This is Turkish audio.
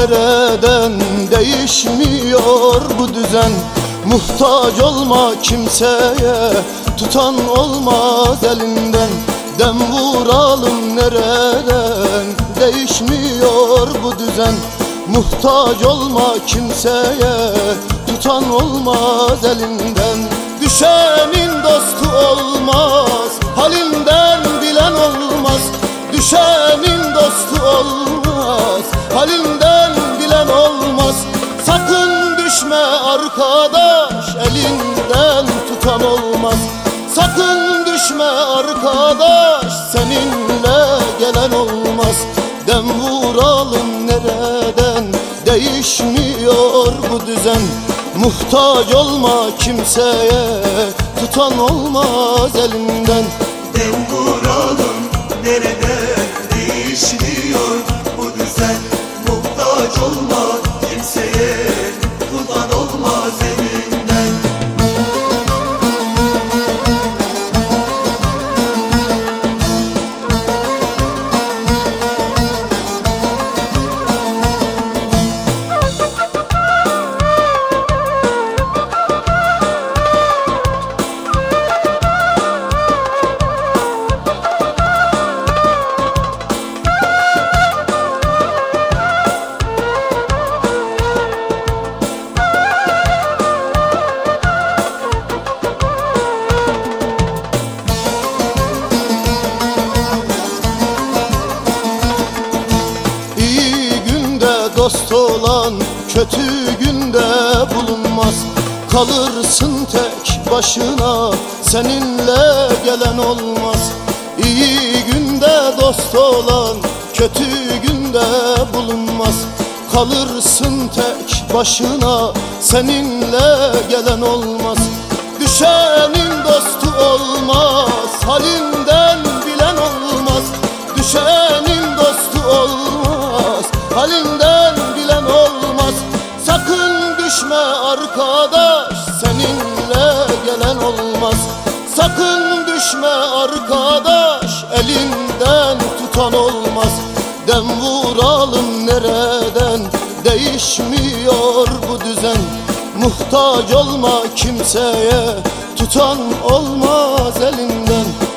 nereden değişmiyor bu düzen. Muhtaç olma kimseye, tutan olmaz elinden. Dem vuralım nereden değişmiyor bu düzen. Muhtaç olma kimseye, tutan olmaz elinden. Düşenin dostu olmaz, halinden bilen olmaz. Düşenin dostu olmaz, halinden bilen olmaz. Sakın düşme arkadaş, elinden tutan olmaz. Sakın düşme arkadaş, seninle gelen olmaz. Dem vuralım nereden değişmiyor bu düzen. Muhtaç olma kimseye, tutan olmaz elinden. Dem vuralım nereden değişmiyor bu düzen. Muhtaç olma kimseye, tutan olmaz elinden. Dost olan kötü günde bulunmaz. Kalırsın tek başına, seninle gelen olmaz. İyi günde dost olan kötü günde bulunmaz. Kalırsın tek başına, seninle gelen olmaz. Düşenin dostu olmaz, halinden bilen olmaz. Düşenin dostu olmaz, halinden bilen olmaz. Sakın düşme arkadaş, seninle gelen olmaz. Sakın düşme arkadaş, elinden tutan olmaz. Dem vuralım nereden değişmiyor bu düzen. Muhtaç olma kimseye, tutan olmaz elinden.